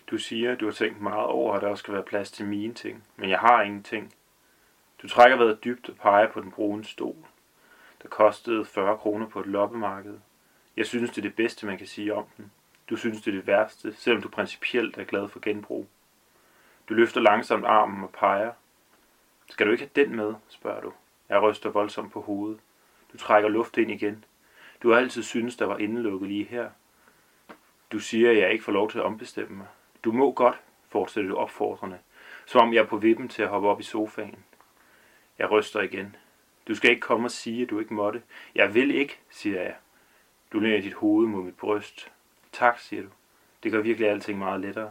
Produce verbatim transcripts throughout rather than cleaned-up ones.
Du siger, at du har tænkt meget over, at der også skal være plads til mine ting, men jeg har ingenting. Du trækker vejret dybt og peger på den brune stol, der kostede fyrre kroner på et loppemarked. Jeg synes, det er det bedste, man kan sige om den. Du synes, det er det værste, selvom du principielt er glad for genbrug. Du løfter langsomt armen og peger. Skal du ikke have den med, spørger du. Jeg ryster voldsomt på hovedet. Du trækker luft ind igen. Du har altid syntes, der var indelukket lige her. Du siger, at jeg ikke får lov til at ombestemme mig. Du må godt, fortsætter du opfordrende, som om jeg er på vippen til at hoppe op i sofaen. Jeg ryster igen. Du skal ikke komme og sige, at du ikke måtte. Jeg vil ikke, siger jeg. Du lægger dit hoved mod mit bryst. Tak, siger du. Det gør virkelig alting meget lettere.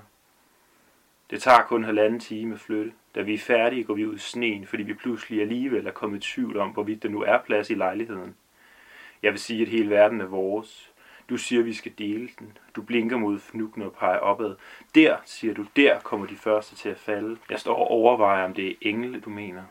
Det tager kun halvanden time at flytte. Da vi er færdige, går vi ud i sneen, fordi vi pludselig alligevel er kommet i tvivl om, hvorvidt der nu er plads i lejligheden. Jeg vil sige, at hele verden er vores. Du siger, at vi skal dele den. Du blinker mod fnukken og peger opad. Der, siger du, der kommer de første til at falde. Jeg står og overvejer, om det er engle, du mener.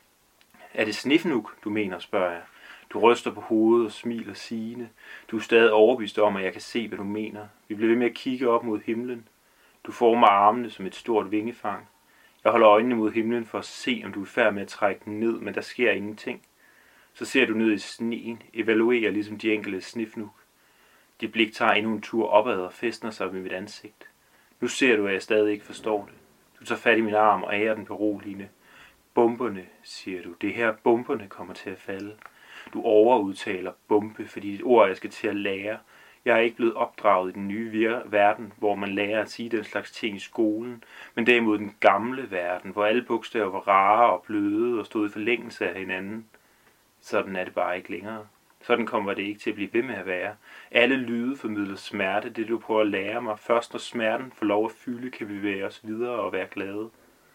Er det Snifnuk, du mener, spørger jeg. Du ryster på hovedet og smiler sigende. Du er stadig overbevist om, at jeg kan se, hvad du mener. Vi bliver ved med at kigge op mod himlen. Du former armene som et stort vingefang. Jeg holder øjnene mod himlen for at se, om du er i færd med at trække den ned, men der sker ingenting. Så ser du ned i sneen, evaluerer ligesom de enkelte Snifnuk. Dit blik tager endnu en tur opad og fæstner sig ved mit ansigt. Nu ser du, at jeg stadig ikke forstår det. Du tager fat i min arm og ærer den beroligende. Bomberne, siger du. Det her bomberne kommer til at falde. Du overudtaler bombe, fordi det ord, jeg skal til at lære. Jeg er ikke blevet opdraget i den nye vir- verden, hvor man lærer at sige den slags ting i skolen, men derimod den gamle verden, hvor alle bogstaver var rare og bløde og stod i forlængelse af hinanden. Sådan er det bare ikke længere. Sådan kommer det ikke til at blive ved med at være. Alle lyde formidler smerte, det du prøver at lære mig. Først når smerten får lov at fylde, kan vi bevæge os videre og være glade.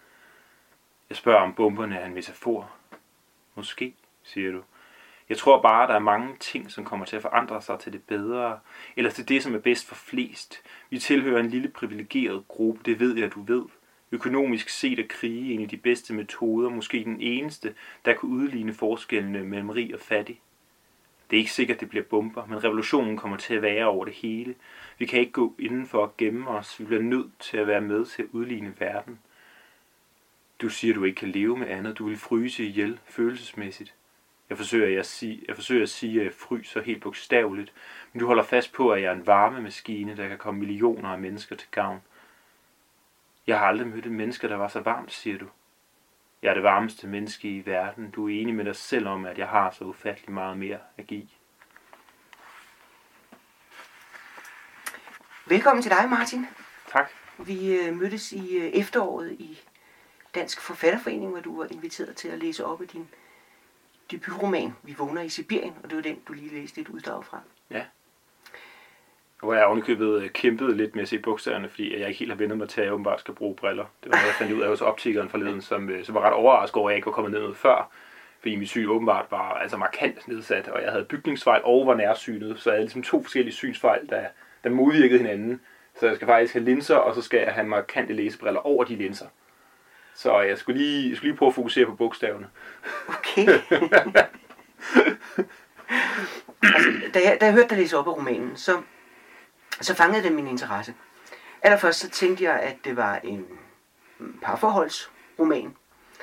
Jeg spørger, om bomberne er en metafor. Måske, siger du. Jeg tror bare, at der er mange ting, som kommer til at forandre sig til det bedre, eller til det, som er bedst for flest. Vi tilhører en lille privilegeret gruppe, det ved jeg, du ved. Økonomisk set er krige en af de bedste metoder, måske den eneste, der kan udligne forskellene mellem rig og fattig. Det er ikke sikkert, det bliver bomber, men revolutionen kommer til at være over det hele. Vi kan ikke gå indenfor og gemme os. Vi bliver nødt til at være med til at udligne verden. Du siger, du ikke kan leve med andet. Du vil fryse ihjel følelsesmæssigt. Jeg forsøger at sige, jeg forsøger at sige, at jeg fryser helt bogstaveligt, men du holder fast på, at jeg er en varmemaskine, der kan komme millioner af mennesker til gavn. Jeg har aldrig mødt et menneske, der var så varmt, siger du. Jeg er det varmeste menneske i verden. Du er enig med dig selv om, at jeg har så ufattelig meget mere at give. Velkommen til dig, Martin. Tak. Vi øh, mødtes i øh, efteråret i Dansk Forfatterforening, hvor du var inviteret til at læse op af din debutroman, Vi vågner i Sibirien, og det var den, du lige læste et uddrag fra. Ja. Hvor jeg ovenikøbet kæmpede lidt med at se bogstaverne, fordi jeg ikke helt har vendt mig til, at jeg åbenbart skal bruge briller. Det var noget, jeg fandt ud af hos optikeren forleden, som, som var ret overrasket over, at jeg ikke var kommet ned noget før. Fordi mit syn åbenbart var altså markant nedsat, og jeg havde bygningsfejl og var nærsynet, så jeg havde ligesom to forskellige synsfejl, der, der modvirkede hinanden. Så jeg skal faktisk have linser, og så skal jeg have markante læsebriller over de linser. Så jeg skulle lige, jeg skulle lige prøve at fokusere på bogstaverne. Okay. altså, da, jeg, da jeg hørte dig læse op af romanen, så, så fangede det min interesse. Allerførst så tænkte jeg, at det var en parforholdsroman,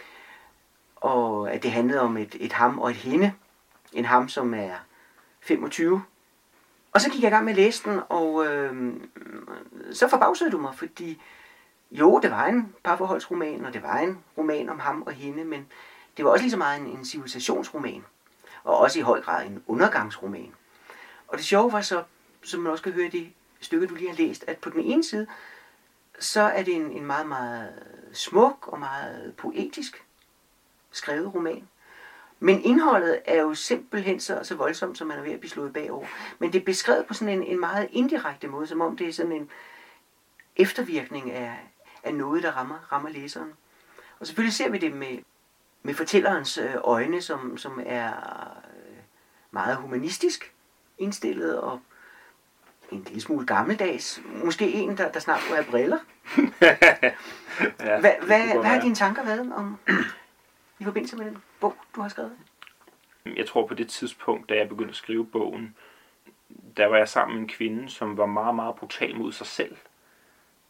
og at det handlede om et, et ham og et hende. En ham, som er femogtyve. Og så gik jeg i gang med at læse den, og øh, så forbavsede du mig, fordi jo, det var en parforholdsroman, og det var en roman om ham og hende, men det var også lige så meget en, en civilisationsroman, og også i høj grad en undergangsroman. Og det sjove var så, som man også kan høre i det stykke, du lige har læst, at på den ene side, så er det en, en meget, meget smuk og meget poetisk skrevet roman. Men indholdet er jo simpelthen så, så voldsomt, som man er ved at blive slået bagover. Men det er beskrevet på sådan en, en meget indirekte måde, som om det er sådan en eftervirkning af, af noget, der rammer, rammer læseren. Og selvfølgelig ser vi det med, med fortællerens øjne, som, som er meget humanistisk indstillet og en lille smule gammeldags. Måske en, der, der snart kunne have briller. ja, hvad hvad, hvad har dine tanker været om i forbindelse med den bog, du har skrevet? Jeg tror på det tidspunkt, da jeg begyndte at skrive bogen, der var jeg sammen med en kvinde, som var meget, meget brutal mod sig selv.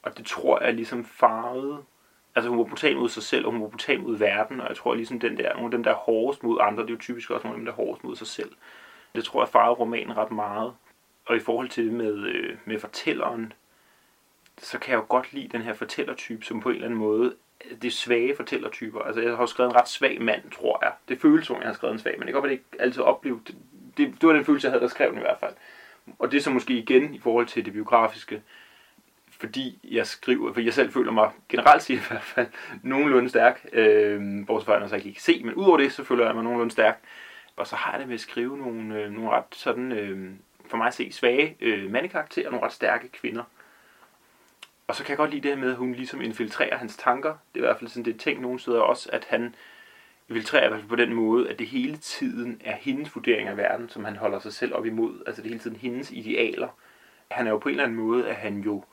Og det tror jeg ligesom farvede. Altså hun var brutal mod sig selv, og hun var brutal mod verden, og jeg tror ligesom den der, nogle af dem der er hårdest mod andre, det er jo typisk også nogle af dem der er hårdest mod sig selv. Det tror jeg farvede romanen ret meget. Og i forhold til det med, øh, med fortælleren, så kan jeg jo godt lide den her fortællertype, som på en eller anden måde, det er svage fortællertyper. Altså jeg har skrevet en ret svag mand, tror jeg. Det føles som, jeg har skrevet en svag mand. Det kan godt være, det ikke altid oplevede. Det, det, det var den følelse, jeg havde, der skrev den i hvert fald. Og det er så måske igen i forhold til det biografiske, fordi jeg skriver, for jeg selv føler mig generelt set i hvert fald nogenlunde stærk, øh, bortset fra, at jeg så ikke kan se, men udover det, så føler jeg mig nogenlunde stærk. Og så har jeg det med at skrive nogle, øh, nogle ret sådan, øh, for mig at se, svage øh, mandekarakterer, nogle ret stærke kvinder. Og så kan jeg godt lide det her med, at hun ligesom infiltrerer hans tanker. Det er i hvert fald sådan, det er tænkt nogle steder også, at han infiltrerer i hvert fald på den måde, at det hele tiden er hendes vurdering af verden, som han holder sig selv op imod. Altså det er hele tiden hendes idealer. Han er jo på en eller anden måde, at han jo,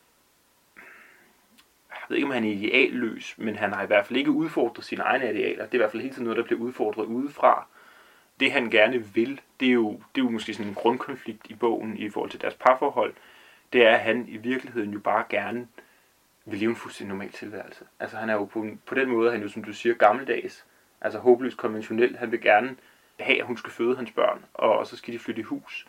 jeg ved ikke om han er idealløs, men han har i hvert fald ikke udfordret sine egne idealer. Det er i hvert fald hele tiden noget, der bliver udfordret udefra. Det han gerne vil, det er jo, det er jo måske sådan en grundkonflikt i bogen i forhold til deres parforhold. Det er, at han i virkeligheden jo bare gerne vil leve en fuldstændig normal tilværelse. Altså han er jo på, på den måde, han jo som du siger, gammeldags. Altså håbløst konventionel. Han vil gerne have, at hun skal føde hans børn, og så skal de flytte i hus.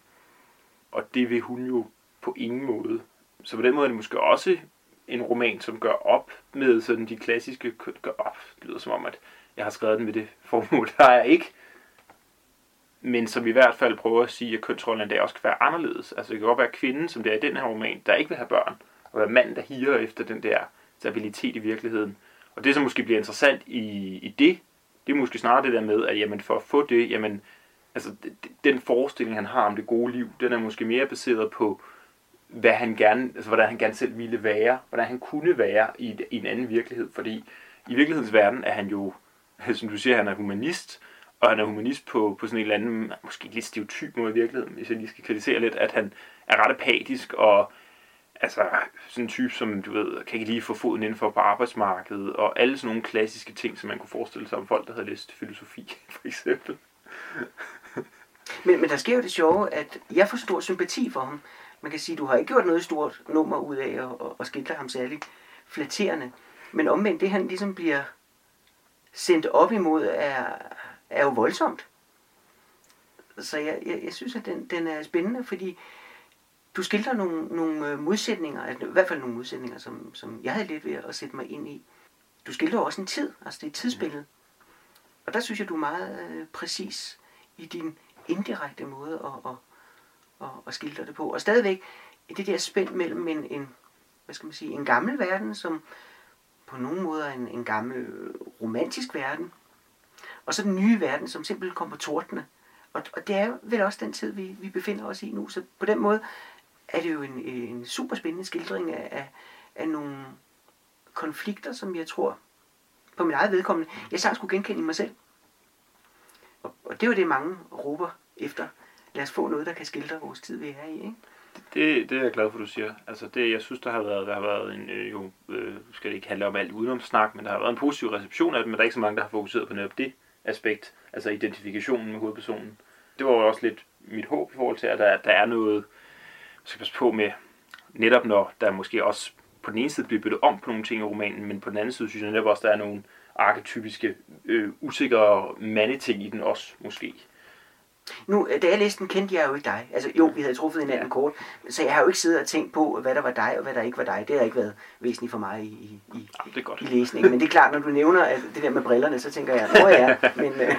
Og det vil hun jo på ingen måde. Så på den måde er det måske også en roman, som gør op med sådan de klassiske, gør op, det lyder som om, at jeg har skrevet den med det formål, der er jeg ikke. Men som i hvert fald prøver at sige, at kønsrollen der også kan være anderledes. Altså det kan godt være kvinden, som det er i den her roman, der ikke vil have børn, og være manden, der higer efter den der stabilitet i virkeligheden. Og det, som måske bliver interessant i, i det, det er måske snarere det der med, at jamen, for at få det, jamen, altså, den forestilling, han har om det gode liv, den er måske mere baseret på, hvad han gerne, altså, hvordan han gerne selv ville være, hvordan han kunne være i, i en anden virkelighed. Fordi i virkelighedens verden er han jo, som du siger, han er humanist, og han er humanist på, på sådan en eller anden, måske lidt stereotyp måde i virkeligheden, hvis jeg lige skal kritisere lidt, at han er ret apatisk, og altså sådan en type, som du ved, kan ikke lige få foden indenfor på arbejdsmarkedet, og alle sådan nogle klassiske ting, som man kunne forestille sig om folk, der havde læst filosofi, for eksempel. Men, men der sker jo det sjove, at jeg får stor sympati for ham. Man kan sige, at du har ikke gjort noget stort nummer ud af at, at, at skildre ham særligt flatterende. Men omvendt, det han ligesom bliver sendt op imod, er, er jo voldsomt. Så jeg, jeg, jeg synes, at den, den er spændende, fordi du skildrer nogle, nogle modsætninger, altså i hvert fald nogle modsætninger, som, som jeg havde lidt ved at sætte mig ind i. Du skildrer også en tid, altså det er et tidsbillede. Og der synes jeg, du er meget øh, præcis i din indirekte måde at, at, at, at skildre det på. Og stadigvæk det der spænd mellem en, en, hvad skal man sige, en gammel verden, som på nogle måder er en, en gammel romantisk verden, og så den nye verden, som simpelthen kommer tordne. Og, og det er jo vel også den tid, vi, vi befinder os i nu. Så på den måde er det jo en, en super spændende skildring af, af, af nogle konflikter, som jeg tror, på min eget vedkommende, jeg sagtens skulle genkende i mig selv. Og, og det er jo det, mange råber efter. Lad os få noget, der kan skildre vores tid, vi er i, ikke? Det, det er jeg glad for, du siger. Altså det, jeg synes, der har været, der har været en, øh, jo, øh, skal det ikke handle om alt udenomsnak, men der har været en positiv reception af det, men der er ikke så mange, der har fokuseret på netop det aspekt, altså identifikationen med hovedpersonen. Det var jo også lidt mit håb i forhold til, at der, der er noget, jeg skal passe på med, netop når der måske også på den ene side bliver byttet om på nogle ting i romanen, men på den anden side synes jeg netop også, der er nogle arketypiske, øh, usikre mandeting i den også, måske. Nu, da jeg læste den, kendte jeg jo ikke dig. Altså jo, vi havde truffet hinanden kort, så jeg har jo ikke siddet og tænkt på, hvad der var dig, og hvad der ikke var dig. Det har ikke været væsentligt for mig i, i, i, ja, det er godt. i læsningen. Men det er klart, når du nævner at det der med brillerne, så tænker jeg, åh ja, men... Øh...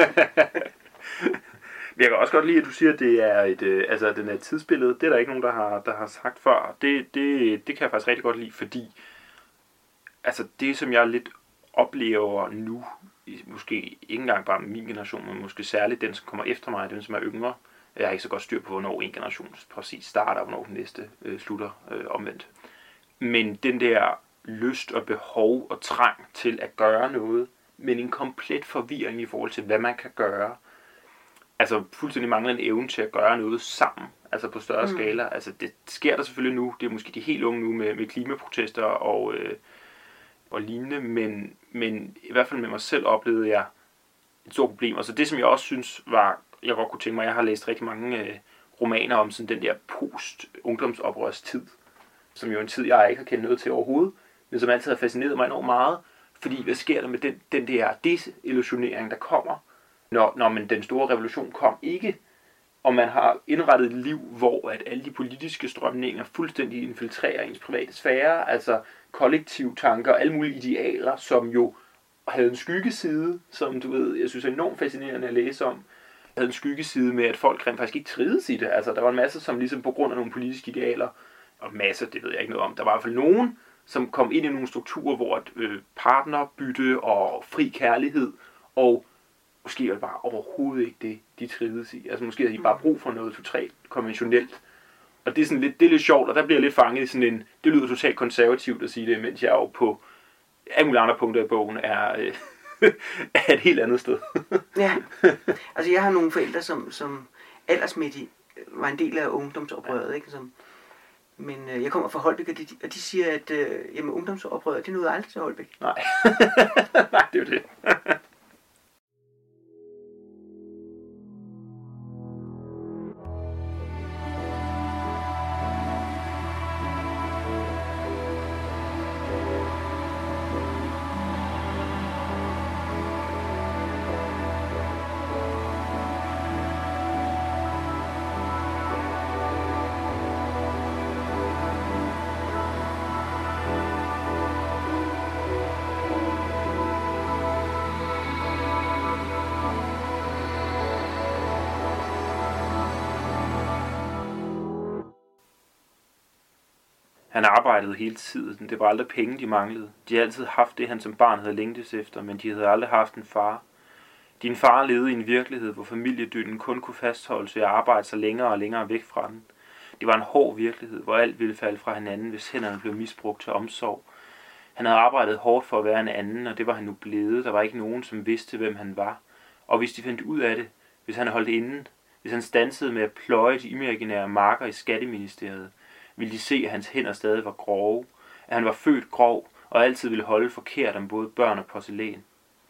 Jeg kan også godt lide, at du siger, at det er et, øh, altså, den er et tidsbillede. Det er der ikke nogen, der har, der har sagt før. Det, det, det kan jeg faktisk rigtig godt lide, fordi altså, det, som jeg lidt oplever nu, måske ikke engang bare min generation, men måske særligt den, som kommer efter mig, den, som er yngre. Jeg har ikke så godt styr på, hvornår en generation præcis starter, og hvornår den næste øh, slutter øh, omvendt. Men den der lyst og behov og trang til at gøre noget, men en komplet forvirring i forhold til, hvad man kan gøre. Altså fuldstændig manglende evne til at gøre noget sammen, altså på større mm. skala. Altså det sker der selvfølgelig nu, det er måske de helt unge nu med, med klimaprotester og, øh, og lignende, men, men i hvert fald med mig selv oplevede jeg et stort problem. Og så det, som jeg også synes var, jeg godt kunne tænke mig, jeg har læst rigtig mange øh, romaner om sådan den der post-ungdomsoprørstid, som jo en tid, jeg ikke har kendt noget til overhovedet, men som altid har fascineret mig enormt meget. Fordi hvad sker der med den, den der desillusionering, der kommer, når, når man, den store revolution kom ikke, og man har indrettet et liv, hvor at alle de politiske strømninger fuldstændig infiltrerer ens private sfære, altså kollektiv tanker, alle mulige idealer, som jo havde en skyggeside, som du ved, jeg synes er enormt fascinerende at læse om, havde en skyggeside med, at folk rent faktisk ikke trivedes i det. Altså, der var en masse, som ligesom på grund af nogle politiske idealer, og masser, det ved jeg ikke noget om, der var i hvert fald nogen, som kom ind i nogle strukturer, hvor et øh, partnerbytte og fri kærlighed, og måske var det bare overhovedet ikke det, de trivedes i. Altså måske havde de bare brug for noget totalt konventionelt. Og det er sådan lidt, det er lidt sjovt, og der bliver jeg lidt fanget i sådan en, det lyder totalt konservativt at sige det, mens jeg jo på alle mulige andre punkter i bogen er, øh, er et helt andet sted. Ja, altså jeg har nogle forældre, som, som aldersmæssigt var en del af ungdomsoprøret, ikke? Som, men øh, jeg kommer fra Holbæk, og de, og de siger, at øh, jamen, ungdomsoprøret, det nåede aldrig til Holbæk. Nej, nej, det er jo det. Han arbejdede hele tiden. Det var aldrig penge, de manglede. De havde altid haft det, han som barn havde længtes efter, men de havde aldrig haft en far. Din far levede i en virkelighed, hvor familiedynten kun kunne fastholdes ved at arbejde sig længere og længere væk fra den. Det var en hård virkelighed, hvor alt ville falde fra hinanden, hvis hænderne blev misbrugt til omsorg. Han havde arbejdet hårdt for at være en anden, og det var han nu blevet. Der var ikke nogen, som vidste, hvem han var. Og hvis de fandt ud af det, hvis han holdt inden, hvis han stansede med at pløje de imaginære marker i Skatteministeriet, ville de se, at hans hænder stadig var grove, at han var født grov og altid ville holde forkert om både børn og porcelæn.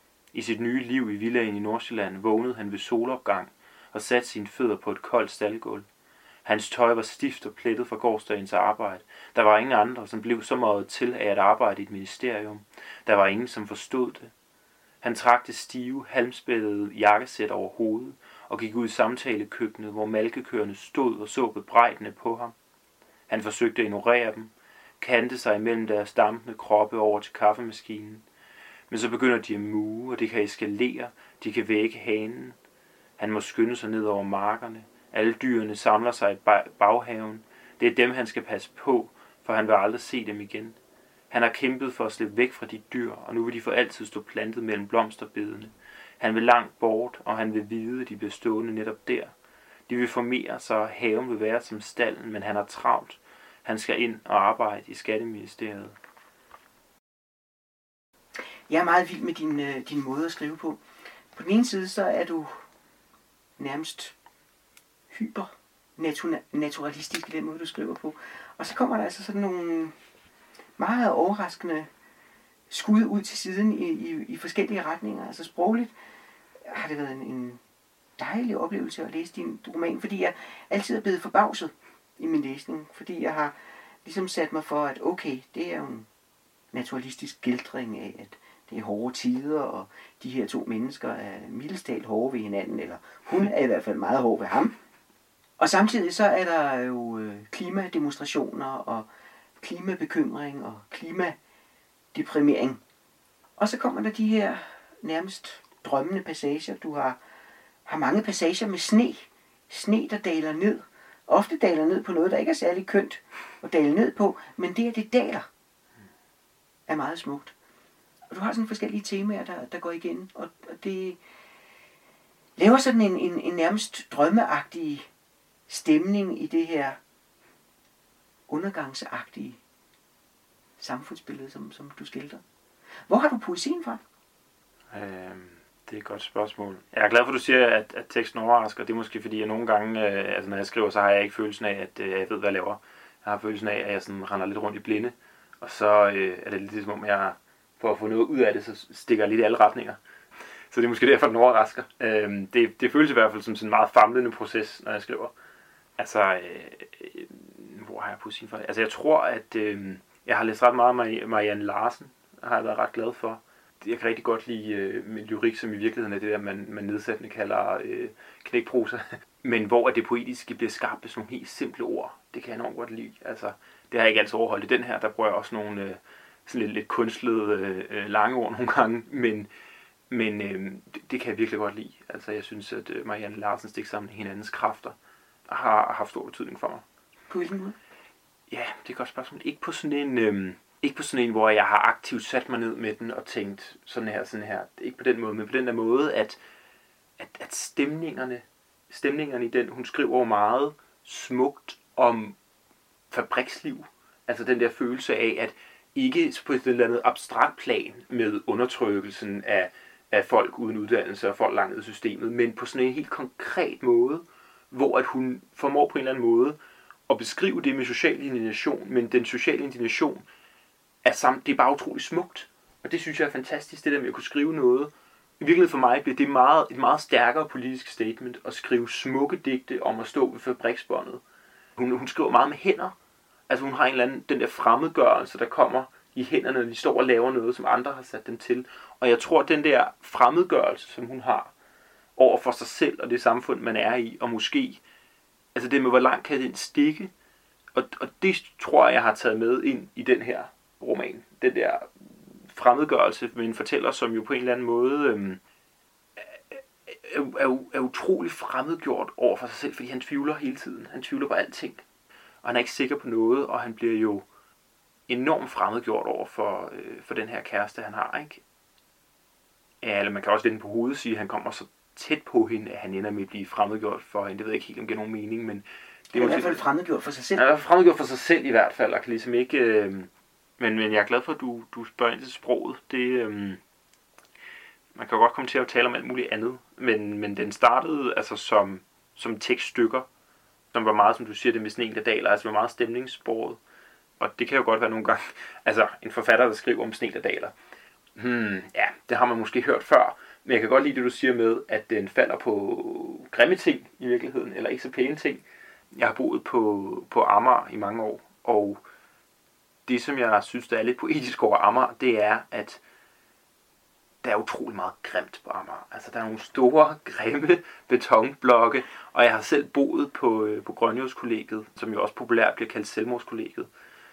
I sit nye liv i villaen i Nordsjælland vågnede han ved solopgang og satte sine fødder på et koldt staldgulv. Hans tøj var stift og plettet fra gårsdagens arbejde. Der var ingen andre, som blev så meget til af at arbejde i et ministerium. Der var ingen, som forstod det. Han trak det stive, halmspættede jakkesæt over hovedet og gik ud i samtalekøkkenet, hvor malkekøerne stod og så bebrejdende på ham. Han forsøgte at ignorere dem, kante sig imellem deres dampende kroppe over til kaffemaskinen. Men så begynder de at muge, og det kan eskalere, de kan vække hanen. Han må skynde sig ned over markerne. Alle dyrene samler sig i baghaven. Det er dem, han skal passe på, for han vil aldrig se dem igen. Han har kæmpet for at slippe væk fra de dyr, og nu vil de for altid stå plantet mellem blomsterbedene. Han vil langt bort, og han vil vide, at de bliver stående netop der. De vil formere sig, og haven vil være som stallen, men han har travlt. Han skal ind og arbejde i Skatteministeriet. Jeg er meget vild med din, øh, din måde at skrive på. På den ene side, så er du nærmest hyper naturalistisk i den måde, du skriver på. Og så kommer der altså sådan nogle meget overraskende skud ud til siden i, i, i forskellige retninger. Altså sprogligt har det været en, en dejlig oplevelse at læse din roman, fordi jeg altid er blevet forbavset i min læsning, fordi jeg har ligesom sat mig for, at okay, det er jo en naturalistisk skildring af, at det er hårde tider, og de her to mennesker er mildest talt hårde ved hinanden, eller hun er i hvert fald meget hård ved ham. Og samtidig så er der jo klimademonstrationer, og klimabekymring, og klimadeprimering. Og så kommer der de her nærmest drømmende passager. Du har, har mange passager med sne. Sne, der daler ned. Ofte daler ned på noget, der ikke er særlig kønt at dale ned på, men det, at det daler, er meget smukt. Og du har sådan forskellige temaer, der, der går igen, og, og det laver sådan en, en, en nærmest drømmeagtig stemning i det her undergangsagtige samfundsbillede, som, som du skildrer. Hvor har du poesien fra? Øhm, det er et godt spørgsmål. Jeg er glad for, at du siger, at, at teksten overrasker. Det er måske fordi, jeg nogle gange, øh, altså når jeg skriver, så har jeg ikke følelsen af, at øh, jeg ved, hvad jeg laver. Jeg har følelsen af, at jeg sådan render lidt rundt i blinde. Og så øh, er det lidt ligesom om, jeg for at få noget ud af det, så stikker jeg lidt i alle retninger. Så det er måske derfor, den overrasker. Øhm, det, det føles i hvert fald som sådan en meget famlende proces, når jeg skriver. Altså, øh, hvor har jeg på sin for? Altså jeg tror, at øh, jeg har læst ret meget af Marianne Larsen, har jeg været ret glad for. Jeg kan rigtig godt lide øh, med lyrik, som i virkeligheden er det der, man, man nedsættende kalder øh, knækprosa. Men hvor det poetiske bliver skabt med sådan nogle helt simple ord, det kan jeg enormt godt lide. Altså, det har jeg ikke altid overholdt i den her, der bruger jeg også nogle øh, sådan lidt, lidt kunstlede øh, lange ord nogle gange, men, men øh, det, det kan jeg virkelig godt lide. Altså jeg synes, at øh, Marianne Larsens digtsamling Hinandens Kræfter har, har haft stor betydning for mig. På hvilken måde? Ja, det er et godt spørgsmål. Ikke på sådan en... Øh, Ikke på sådan en, hvor jeg har aktivt sat mig ned med den og tænkt sådan her, sådan her. Ikke på den måde, men på den der måde, at, at, at stemningerne, stemningerne i den, hun skriver jo meget smukt om fabriksliv. Altså den der følelse af, at ikke på et eller andet abstrakt plan med undertrykkelsen af, af folk uden uddannelse og folk langt ned i systemet, men på sådan en helt konkret måde, hvor at hun formår på en eller anden måde at beskrive det med social indignation, men den sociale indignation er samt, det er bare utroligt smukt. Og det synes jeg er fantastisk, det der med at kunne skrive noget. I virkeligheden for mig bliver det meget, et meget stærkere politisk statement at skrive smukke digte om at stå ved fabriksbåndet. Hun, hun skriver meget med hænder. Altså hun har en eller anden, den der fremmedgørelse, der kommer i hænderne, når de står og laver noget, som andre har sat dem til. Og jeg tror, den der fremmedgørelse, som hun har over for sig selv og det samfund, man er i, og måske, altså det med, hvor langt kan den stikke, og, og det tror jeg, jeg har taget med ind i den her roman. Den der fremmedgørelse med en fortæller, som jo på en eller anden måde øhm, er, er, er utrolig fremmedgjort over for sig selv, fordi han tvivler hele tiden. Han tvivler på alting. Og han er ikke sikker på noget, og han bliver jo enormt fremmedgjort over for, øh, for den her kæreste, han har, ikke? Ja, eller man kan også vende på hovedet og sige, at han kommer så tæt på hende, at han ender med at blive fremmedgjort for hende. Det ved jeg ikke helt, om det giver nogen mening, men... Det er i hvert fald fremmedgjort for sig selv. Han er fremmedgjort for sig selv i hvert fald, og kan ligesom ikke... Øh, men, men jeg er glad for, at du, du spørger ind til sproget. Det, øh, man kan jo godt komme til at tale om alt muligt andet, men, men den startede altså som, som tekststykker, som var meget, som du siger, det med sådan en, der daler, altså var meget stemningssporet. Og det kan jo godt være nogle gange, altså en forfatter, der skriver om sne, der daler. Hmm, ja, det har man måske hørt før, men jeg kan godt lide det, du siger med, at den falder på grimme ting i virkeligheden, eller ikke så pæne ting. Jeg har boet på, på Amager i mange år, og det, som jeg synes, der er lidt poetisk over Amager, det er, at der er utrolig meget grimt på Amager. Altså, der er nogle store, grimme betonblokke, og jeg har selv boet på, på Grønjordskollegiet, som jo også populært bliver kaldt Selvmordskollegiet.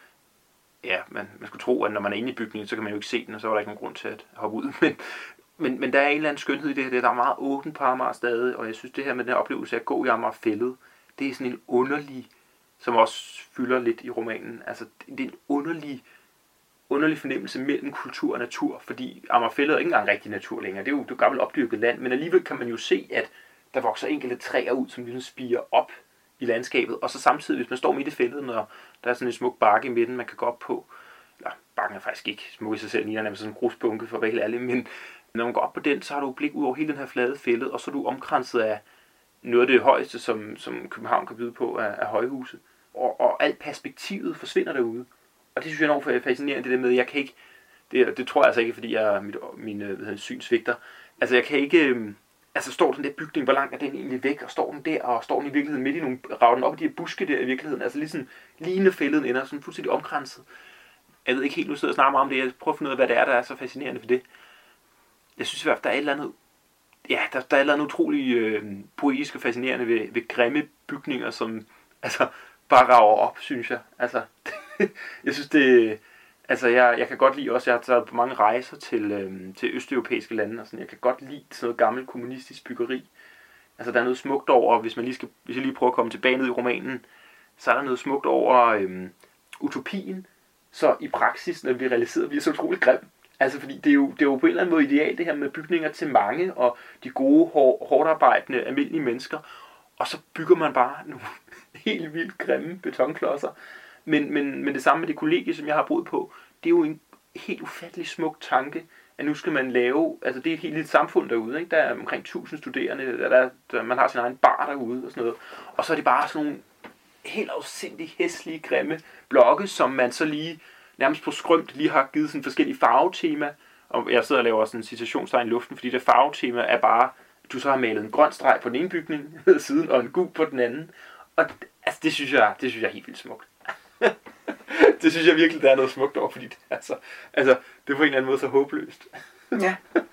Ja, man, man skulle tro, at når man er inde i bygningen, så kan man jo ikke se den, og så var der ikke nogen grund til at hoppe ud. Men, men, men der er en eller anden skønhed i det her. Der er meget åbent på Amager stadig, og jeg synes, det her med den her oplevelse af at gå i Amager Fælled, det er sådan en underlig, som også fylder lidt i romanen. Altså, det er en underlig, underlig fornemmelse mellem kultur og natur, fordi Amager Fælled er ikke engang rigtig natur længere. Det er jo det er gammelt opdyrket land, men alligevel kan man jo se, at der vokser enkelte træer ud, som ligesom spiger op i landskabet, og så samtidig, hvis man står midt i fældet, når der er sådan en smuk bakke i midten, man kan gå op på, eller bakken er faktisk ikke smuk i sig selv, den er nærmest sådan en grusbunke for at være helt ærlig, men når man går op på den, så har du blik ud over hele den her flade fældet, og så er du omkranset af noget af det højeste, som, som København kan byde på af, af højhuse, og, og alt perspektivet forsvinder derude, og det synes jeg er enormt fascinerende, det der med, jeg kan ikke, det, det tror jeg altså ikke, fordi jeg mit, min hvad syn svigter, altså jeg kan ikke... Altså står den der bygning, hvor langt er den egentlig væk, og står den der, og står den i virkeligheden midt i nogle, rager den op i de her buske der i virkeligheden, altså ligesom lignende fælden ender, sådan fuldstændig omkranset. Jeg ved ikke helt, nu sidder jeg og snakker om det, jeg prøver at finde ud af, hvad det er, der er så fascinerende for det. Jeg synes i hvert fald, der er et eller andet, ja, der, der er et eller andet utroligt øh, poetisk og fascinerende ved, ved grimme bygninger, som altså bare rager op, synes jeg. Altså, jeg synes det... Altså, jeg, jeg kan godt lide også, jeg har taget på mange rejser til, øhm, til østeuropæiske lande, og sådan, jeg kan godt lide sådan noget gammelt kommunistisk byggeri. Altså, der er noget smukt over, hvis man lige skal, hvis jeg lige prøver at komme tilbage ned i romanen, så er der noget smukt over øhm, utopien, så i praksis, når vi realiserer, bliver så utroligt grim. Altså, fordi det er, jo, det er jo på en eller anden måde ideal, det her med bygninger til mange, og de gode, hår, hårdarbejdende, almindelige mennesker, og så bygger man bare nogle helt vildt grimme betonklodser. Men, men, men det samme med det kollegie, som jeg har boet på, det er jo en helt ufattelig smuk tanke, at nu skal man lave, altså det er et helt lille samfund derude, ikke? Der er omkring tusind studerende, der, der, der, man har sin egen bar derude og sådan noget, og så er det bare sådan nogle helt afsindig hæslige, grimme blokke, som man så lige nærmest på skrømt lige har givet sådan forskellige farvetema, og jeg sidder og laver sådan en citationstegn i luften, fordi det farvetema er bare, du så har malet en grøn streg på den ene bygning ved siden, og en gul på den anden, og altså det synes jeg, det synes jeg er helt vildt smukt. Det synes jeg virkelig, der er noget smukt over, fordi det er, så, altså, det er på en eller anden måde så håbløst. Ja.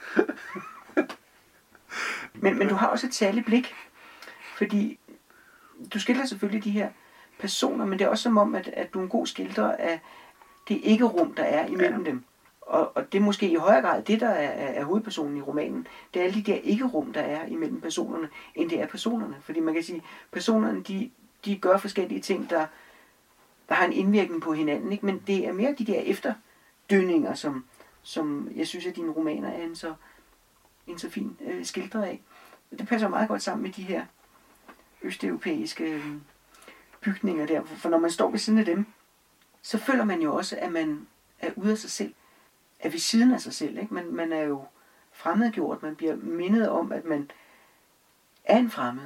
Men, men du har også et særligt blik, fordi du skildrer selvfølgelig de her personer, men det er også som om, at, at du er en god skildrer af det ikke-rum, der er imellem ja. dem. Og, og det er måske i højere grad det, der er, er hovedpersonen i romanen. Det er alle de der ikke-rum, der er imellem personerne, end det er personerne. Fordi man kan sige, personerne, de, de gør forskellige ting, der, der har en indvirkning på hinanden, ikke? Men det er mere de der efterdønninger, som, som jeg synes, at dine romaner er en så, en så fin øh, skildret af. Det passer meget godt sammen med de her østeuropæiske øh, bygninger der. For når man står ved siden af dem, så føler man jo også, at man er ude af sig selv. Er ved siden af sig selv. Ikke? Man, man er jo fremmedgjort. Man bliver mindet om, at man er en fremmed.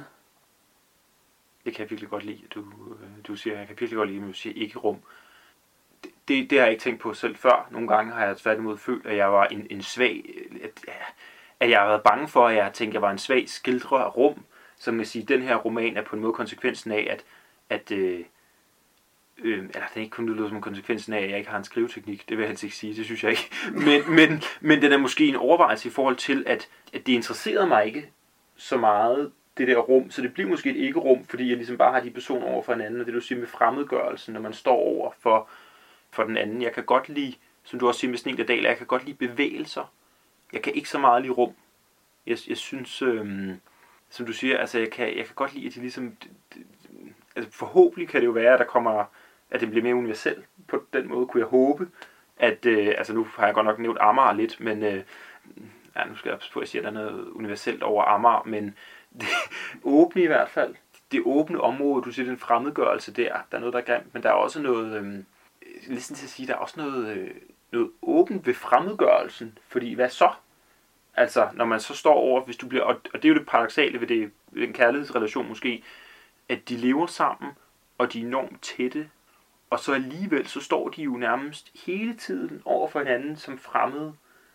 Det kan jeg virkelig godt lide, du, du siger. Jeg kan virkelig godt lide, at du siger ikke rum. Det, det, det har jeg ikke tænkt på selv før. Nogle gange har jeg tværtimod følt, at jeg var en, en svag... At, at jeg har været bange for, at jeg har tænkt, at jeg var en svag skildrer af rum. Som jeg siger, den her roman er på en måde konsekvensen af, at... at øh, øh, eller det er ikke kun lyder som konsekvensen af, at jeg ikke har en skriveteknik. Det vil jeg helst ikke sige, det synes jeg ikke. Men, men, men den er måske en overvejelse i forhold til, at, at det interesserede mig ikke så meget, det der rum. Så det bliver måske et ikke-rum, fordi jeg ligesom bare har de personer over for hinanden. Og det du siger med fremmedgørelsen, når man står over for, for den anden. Jeg kan godt lide, som du også siger med Snegle Dahl, jeg kan godt lide bevægelser. Jeg kan ikke så meget lide rum. Jeg, jeg synes, øhm, som du siger, altså jeg kan, jeg kan godt lide, at de ligesom... Altså forhåbentlig kan det jo være, at der kommer, at det bliver mere universelt. På den måde kunne jeg håbe, at, øh, altså nu har jeg godt nok nævnt Amager lidt, men, øh, ja, nu skal jeg på, at jeg siger, at der er noget universelt over Amager, men det åbne i hvert fald. Det åbne område, du siger, den fremmedgørelse der, der er noget, der er grimt, men der er også noget, øh, næsten til at sige, der er også noget, øh, noget åbent ved fremmedgørelsen, fordi hvad så? Altså, når man så står over, hvis du bliver, og, og det er jo det paradoksale ved det, ved en kærlighedsrelation måske, at de lever sammen, og de er enormt tætte, og så alligevel, så står de jo nærmest hele tiden over for hinanden som fremmede,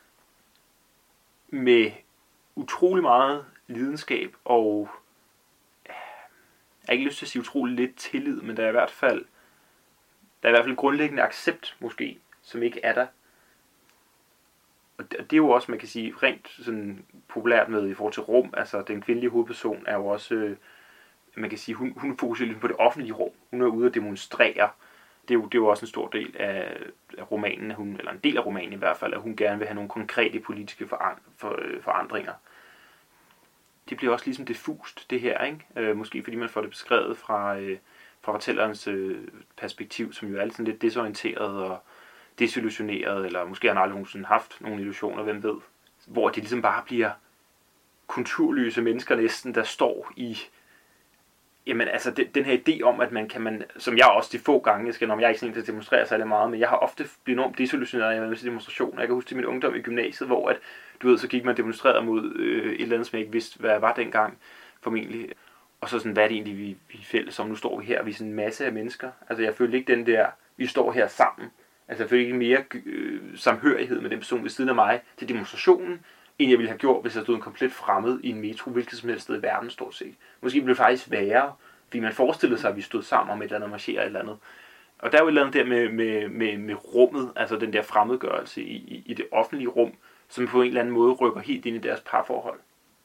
med utrolig meget lidenskab, og jeg har ikke lyst til at sige utrolig lidt tillid, men der er i hvert fald, der er i hvert fald en grundlæggende accept, måske, som ikke er der. Og det er jo også, man kan sige, rent sådan populært med i forhold til rum, altså den kvindelige hovedperson er jo også... Øh, man kan sige, hun, hun fokuserer lidt på det offentlige rum. Hun er ude at demonstrere. Det er jo, det er jo også en stor del af, af romanen, hun, eller en del af romanen i hvert fald, at hun gerne vil have nogle konkrete politiske forand, for, forandringer. Det bliver også ligesom diffust, det her, ikke? Øh, måske fordi man får det beskrevet fra, øh, fra fortællerens øh, perspektiv, som jo er sådan lidt desorienteret og desillusioneret, eller måske har han aldrig nogensinde haft nogle illusioner, hvem ved. Hvor det ligesom bare bliver konturløse mennesker næsten, der står i... Jamen altså, den, den her idé om, at man kan, man, som jeg også de få gange, jeg skal, når jeg ikke sådan en, der demonstrerer særlig meget, men jeg har ofte blivet enormt desillusioneret, når jeg har været med til demonstrationer. Jeg kan huske til min ungdom i gymnasiet, hvor at, du ved, så gik man og demonstrerede mod øh, et eller andet, som jeg ikke vidste, hvad jeg var dengang, formentlig. Og så sådan, hvad er det egentlig, vi, vi er fælles om? Nu står vi her, vi er sådan en masse af mennesker. Altså, jeg følte ikke den der, vi står her sammen. Altså, jeg følte ikke mere øh, samhørighed med den person ved siden af mig til demonstrationen, end jeg ville have gjort, hvis jeg stod en komplet fremmed i en metro, hvilket som helst sted i verden, stort set. Måske blev det faktisk værre, fordi man forestillede sig, at vi stod sammen om et eller andet, marchere et eller andet. Og der er jo et eller andet der med, med, med, med rummet, altså den der fremmedgørelse i, i, i det offentlige rum, som på en eller anden måde rykker helt ind i deres parforhold.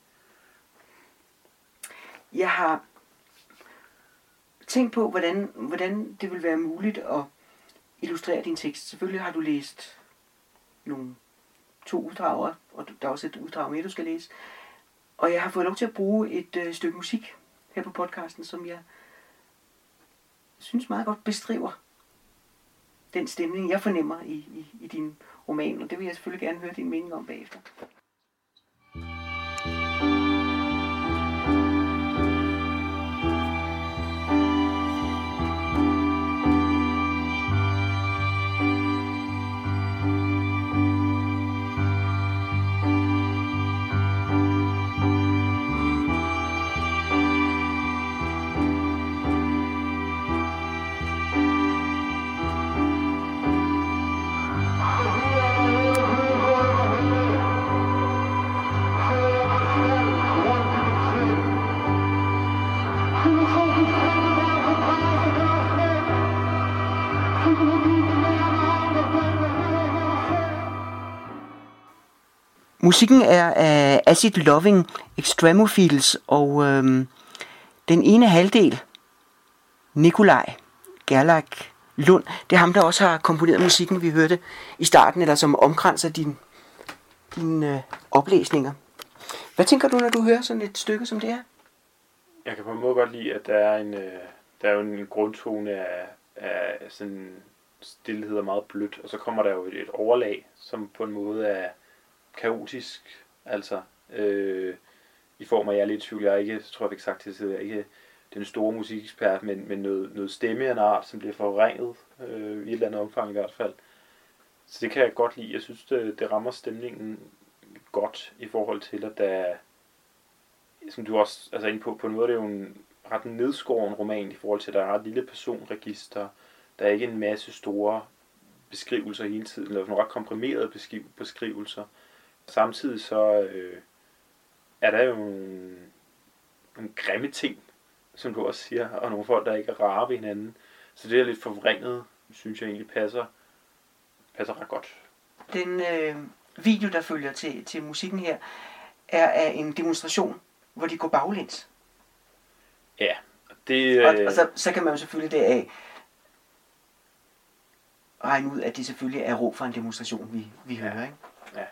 Jeg har tænkt på, hvordan, hvordan det vil være muligt at illustrere din tekst. Selvfølgelig har du læst nogle to uddrager, og der er også et uddrag mere, du skal læse. Og jeg har fået lov til at bruge et øh, stykke musik her på podcasten, som jeg synes meget godt beskriver den stemning, jeg fornemmer i, i, i din roman. Og det vil jeg selvfølgelig gerne høre din mening om bagefter. Musikken er af Acid Loving Extremophiles, og øhm, den ene halvdel, Nikolaj Gerlach Lund, det er ham, der også har komponeret musikken, vi hørte i starten, eller som omkranser dine din, øh, oplæsninger. Hvad tænker du, når du hører sådan et stykke som det her? Jeg kan på en måde godt lide, at der er en, øh, der er jo en grundtone af, af sådan stillhed og meget blødt, og så kommer der jo et, et overlag, som på en måde er kaotisk, altså øh, i form af, jeg er lidt i tvivl, jeg er ikke, tror jeg fik sagt til, jeg er ikke den store musikekspert, men, men noget, noget stemme af en art, som bliver forvrænget, øh, i et eller andet omfang i hvert fald. Så det kan jeg godt lide. Jeg synes, det, det rammer stemningen godt i forhold til, at der, som du også altså inde på, på en måde, det er jo en ret nedskåren roman i forhold til, at der er et lille personregister. Der er ikke en masse store beskrivelser hele tiden, eller nogle ret komprimerede beskrivelser. Samtidig så øh, er der jo nogle, nogle grimme ting, som du også siger, og nogle folk, der ikke er rare ved hinanden. Så det er lidt forvrænget, synes jeg egentlig passer, passer ret godt. Den øh, video, der følger til, til musikken her, er af en demonstration, hvor de går baglæns. Ja, det... Øh... Og, og så, så kan man jo selvfølgelig deraf regne ud, at det selvfølgelig er råb fra en demonstration, vi, vi ja. hører, ikke? Ja.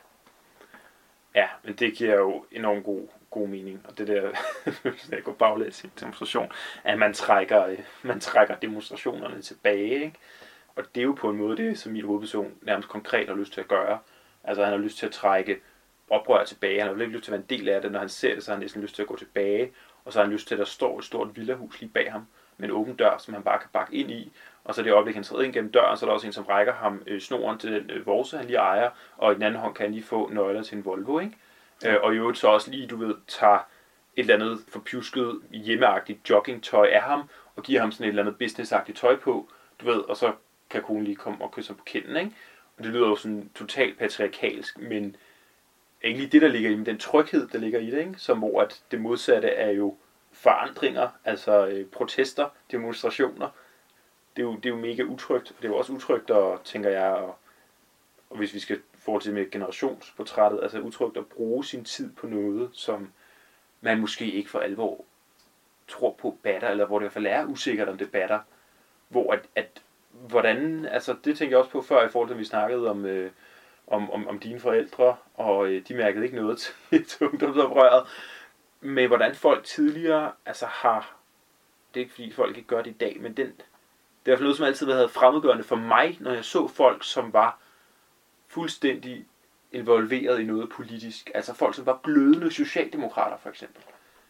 Ja, men det giver jo enormt god, god mening. Og det der, at gå baglæns i en demonstration, at man trækker, man trækker demonstrationerne tilbage, ikke? Og det er jo på en måde det, som min hovedperson nærmest konkret har lyst til at gøre. Altså han har lyst til at trække oprør tilbage. Han har virkelig lyst til at være en del af det. Når han ser det, så har han næsten lyst til at gå tilbage. Og så har han lyst til, at der står et stort villahus lige bag ham, med en åben dør, som han bare kan bakke ind i. Og så er det øjeblik, han træder ind gennem døren, så er der også en, som rækker ham øh, snoren til den øh, vorse, han lige ejer. Og i den anden hånd kan han lige få nøgler til en Volvo, ikke? Ja. Øh, og i øvrigt så også lige, du ved, tager et eller andet forpjusket, hjemmeagtigt joggingtøj af ham, og giver ham sådan et eller andet businessagtigt tøj på, du ved, og så kan konen lige komme og kysse ham på kinden, ikke? Og det lyder jo sådan totalt patriarkalsk, men egentlig det, der ligger i den tryghed, der ligger i det, ikke? Som hvor at det modsatte er jo forandringer, altså øh, protester, demonstrationer. Det er, jo, det er jo mega utrygt, og det er jo også utrygt, og tænker jeg, og, og hvis vi skal fortsætte med generationsportrættet, altså utrygt at bruge sin tid på noget, som man måske ikke for alvor tror på batter, eller hvor det i hvert fald er usikkert om det batter, hvor at, at hvordan, altså det tænker jeg også på før i forhold til, at vi snakkede om, øh, om, om, om dine forældre, og øh, de mærkede ikke noget til, til ungdomsoprøret, men hvordan folk tidligere altså har, det er ikke fordi folk ikke gør det i dag, men den, det er i hvert fald noget, som altid har været fremmedgørende for mig, når jeg så folk, som var fuldstændig involveret i noget politisk, altså folk, som var glødende socialdemokrater for eksempel.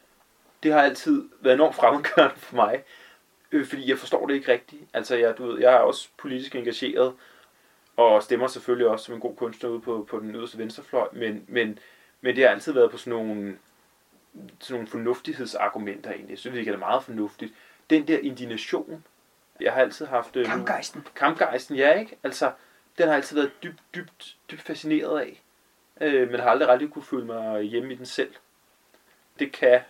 Det har altid været enormt fremmedgørende for mig, øh, fordi jeg forstår det ikke rigtigt. Altså jeg, du ved, jeg er også politisk engageret, og stemmer selvfølgelig også som en god kunstner ude på, på den yderste venstrefløj, men, men, men det har altid været på sådan nogle, sådan nogle fornuftighedsargumenter egentlig. Jeg synes ikke, det er meget fornuftigt. Den der indignation, jeg har altid haft... Øh, Kampgejsten. Kampgejsten, ja, ikke? Altså, den har altid været dybt, dybt, dybt fascineret af, øh, men har aldrig aldrig kunne føle mig hjemme i den selv. Det kan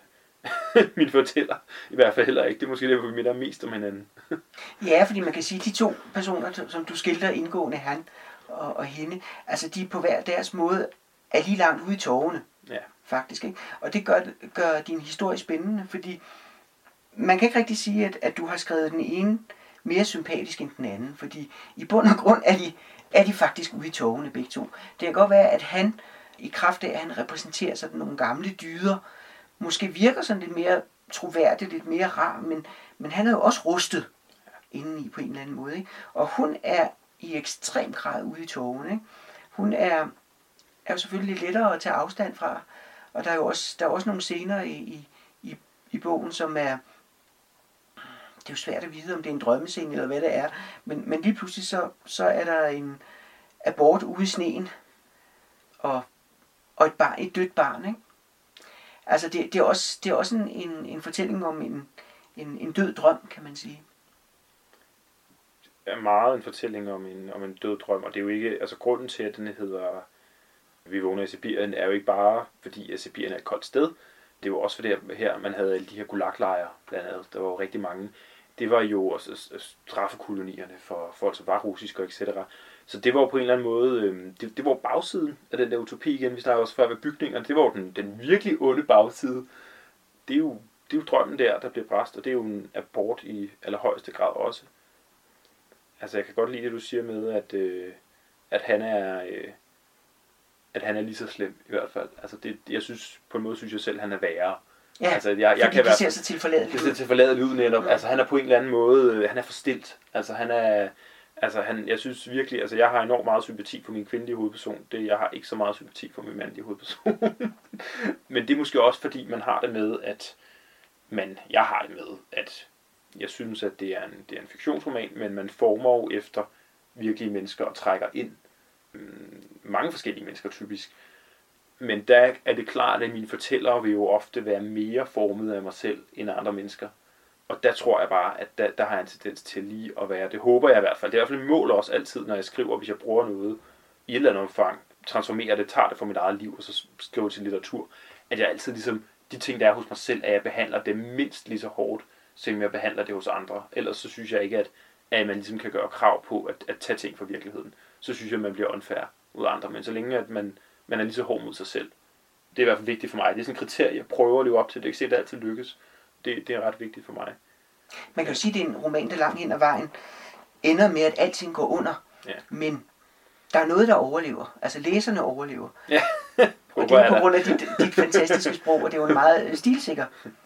min fortæller i hvert fald heller ikke. Det er måske det, vi minder mest om hinanden. Ja, fordi man kan sige, at de to personer, som du skildrer indgående, han og, og hende, altså de på hver deres måde er lige langt ude i tårerne. Ja. Faktisk, ikke? Og det gør, gør din historie spændende, fordi man kan ikke rigtig sige, at, at du har skrevet den ene mere sympatisk end den anden, fordi i bund og grund er de, er de faktisk ude i tårerne begge to. Det kan godt være, at han, i kraft af, at han repræsenterer sådan nogle gamle dyder, måske virker sådan lidt mere troværdigt, lidt mere rar, men, men han er jo også rustet indeni på en eller anden måde, ikke? Og hun er i ekstrem grad ude i tågen, ikke? Hun er, er jo selvfølgelig lidt lettere at tage afstand fra, og der er jo også, der er også nogle scener i, i, i, i bogen, som er, det er jo svært at vide, om det er en drømmescene eller hvad det er, men, men lige pludselig så, så er der en abort ude i sneen, og, og et, barn, et dødt barn, ikke? Altså det, det er også, det er også en, en, en fortælling om en, en, en død drøm, kan man sige. Det er meget en fortælling om en, om en død drøm, og det er jo ikke, altså grunden til, at den hedder Vi vågner i Sibirien, er jo ikke bare fordi, at Sibirien er et koldt sted. Det er jo også fordi, her man havde alle de her gulaglejre, blandt andet. Der var jo rigtig mange. det var jo også straffekolonierne for folk, som var russiske og et cetera. Så det var jo på en eller anden måde, øh, det, det var bagsiden af den der utopi igen. Vi snakker også før ved bygningerne. Det var jo den, den virkelig onde bagside. Det er, jo, det er jo drømmen der, der bliver brast, og det er jo en abort i allerhøjeste grad også. Altså jeg kan godt lide det, du siger med, at, øh, at han er... Øh, at han er lige så slem i hvert fald. Altså det, jeg synes, på en måde synes jeg selv, at han er værre. Ja, altså, jeg, jeg fordi kan det ser så tilforladeligt ud. Det ser tilforladeligt ud netop. Ja. Altså han er på en eller anden måde, han er for stilt. Altså han er, altså han, jeg synes virkelig, altså jeg har enormt meget sympati for min kvindelige hovedperson. Det, jeg har ikke så meget sympati for min mandlige hovedperson. Men det er måske også fordi, man har det med, at man, jeg har det med, at jeg synes, at det er en, det er en fiktionsroman, men man former jo efter virkelige mennesker og trækker ind. Mange forskellige mennesker typisk. Men der er det klart, at mine fortællere vil jo ofte være mere formet af mig selv end andre mennesker. Og der tror jeg bare, at der, der har jeg en tendens til lige at være. Det håber jeg i hvert fald. Det er i hvert fald et mål også altid, når jeg skriver, hvis jeg bruger noget i et eller andet omfang, transformerer det, tager det fra mit eget liv, og så skriver til litteratur, at jeg altid ligesom, de ting, der er hos mig selv, at jeg behandler det mindst lige så hårdt, som jeg behandler det hos andre. Ellers så synes jeg ikke, at, at man ligesom kan gøre krav på at, at tage ting fra virkeligheden. Så synes jeg, at man bliver unfair ud af andre. Men så længe, at man, man er lige så hård mod sig selv, det er i hvert fald vigtigt for mig. Det er sådan et kriterie, jeg prøver at leve op til. Det er ikke sikkert, at det altid lykkes. Det, det er ret vigtigt for mig. Man kan jo sige, at det er en roman, der langt hen ad vejen ender med, at alting går under. Ja. Men der er noget, der overlever. Altså læserne overlever. Ja. Og det er på grund af dit, dit fantastiske sprog, og det er jo en meget stilsikker,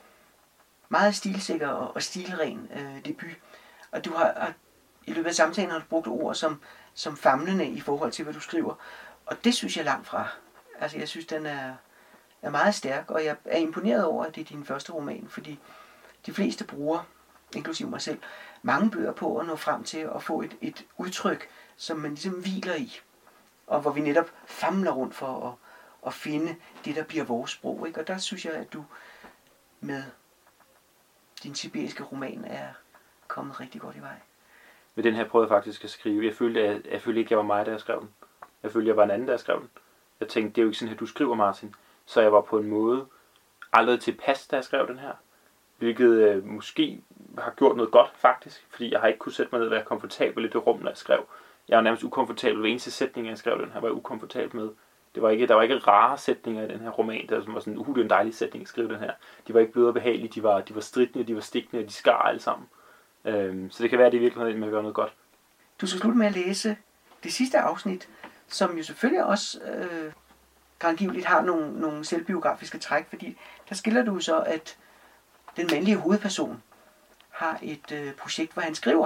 meget stilsikker og, og stilren øh, debut. Og du har, har i løbet af samtalen har du brugt ord som, som famlende i forhold til, hvad du skriver. Og det synes jeg langt fra. Altså jeg synes, den er, er meget stærk, og jeg er imponeret over, at det er din første roman, fordi de fleste bruger, inklusive mig selv, mange bøger på at nå frem til at få et, et udtryk, som man ligesom hviler i. Og hvor vi netop famler rundt for at, at finde det, der bliver vores sprog. Ikke? Og der synes jeg, at du med din sibiriske roman er kommet rigtig godt i vej. Med den her prøvede jeg faktisk at skrive. Jeg følte, jeg, jeg følte ikke, jeg var mig, da jeg skrev den. Jeg følte, jeg var en anden, da jeg skrev den. Jeg tænkte, det er jo ikke sådan, at du skriver, Martin. Så jeg var på en måde aldrig tilpas, da jeg skrev den her. Hvilket øh, måske har gjort noget godt, faktisk. Fordi jeg har ikke kunne sætte mig ned og være komfortabel i det rum, når jeg skrev. Jeg var nærmest ukomfortabel ved eneste sætning, jeg skrev den her, var jeg ukomfortabel med. Det var ikke, der var ikke rare sætninger i den her roman, der var sådan, uh, det er en dejlig sætning at skrive den her. De var ikke bløde og behagelige, de var, de var stridende, de var stikkende, og de skar alle sammen. Øhm, så det kan være, at det i virkeligheden med at gøre noget godt. Du skal slutte med at læse det sidste afsnit, som jo selvfølgelig også øh, grangiveligt har nogle, nogle selvbiografiske træk, fordi der skiller du så, at den mandlige hovedperson har et øh, projekt, hvor han skriver.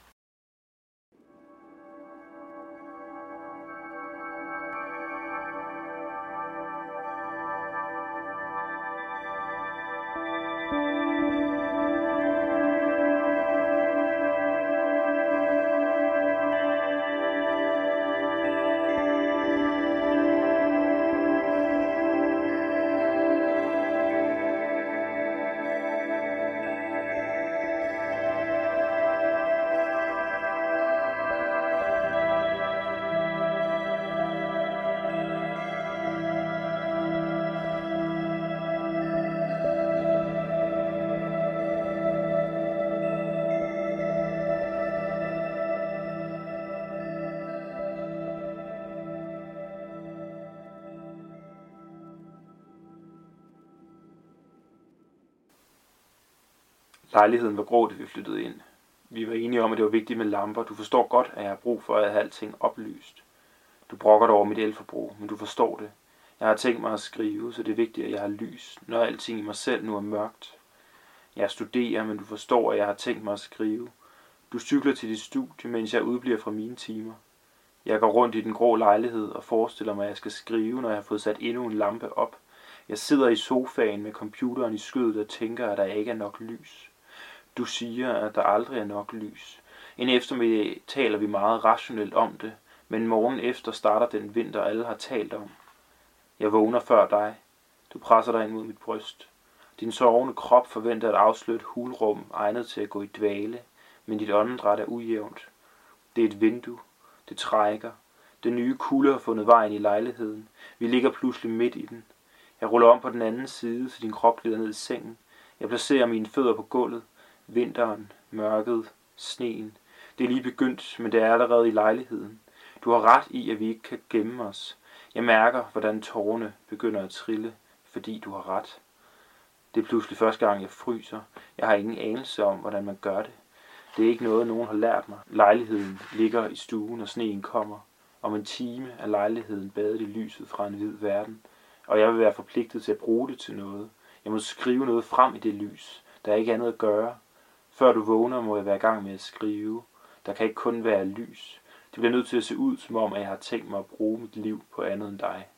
Lejligheden var grå, da vi flyttede ind. Vi var enige om, at det var vigtigt med lamper. Du forstår godt, at jeg har brug for at have alting oplyst. Du brokker dig over mit elforbrug, men du forstår det. Jeg har tænkt mig at skrive, så det er vigtigt, at jeg har lys, når alting i mig selv nu er mørkt. Jeg studerer, men du forstår, at jeg har tænkt mig at skrive. Du cykler til dit studie, mens jeg udbliver fra mine timer. Jeg går rundt i den grå lejlighed og forestiller mig, at jeg skal skrive, når jeg har fået sat endnu en lampe op. Jeg sidder i sofaen med computeren i skødet og tænker, at der ikke er nok lys. Du siger, at der aldrig er nok lys. En eftermiddag taler vi meget rationelt om det, men morgen efter starter den vinter, alle har talt om. Jeg vågner før dig. Du presser dig ind mod mit bryst. Din sovende krop forventer at afsløre et hulrum, egnet til at gå i dvale, men dit åndedræt er ujævnt. Det er et vindue. Det trækker. Den nye kulde har fundet vejen i lejligheden. Vi ligger pludselig midt i den. Jeg ruller om på den anden side, så din krop glider ned i sengen. Jeg placerer mine fødder på gulvet. Vinteren, mørket, sneen. Det er lige begyndt, men det er allerede i lejligheden. Du har ret i, at vi ikke kan gemme os. Jeg mærker, hvordan tårerne begynder at trille, fordi du har ret. Det er pludselig første gang, jeg fryser. Jeg har ingen anelse om, hvordan man gør det. Det er ikke noget, nogen har lært mig. Lejligheden ligger i stuen, og sneen kommer. Om en time er lejligheden badet i lyset fra en hvid verden, og jeg vil være forpligtet til at bruge det til noget. Jeg må skrive noget frem i det lys. Der er ikke andet at gøre. Før du vågner, må jeg være i gang med at skrive. Der kan ikke kun være lys. Det bliver nødt til at se ud, som om jeg har tænkt mig at bruge mit liv på andet end dig.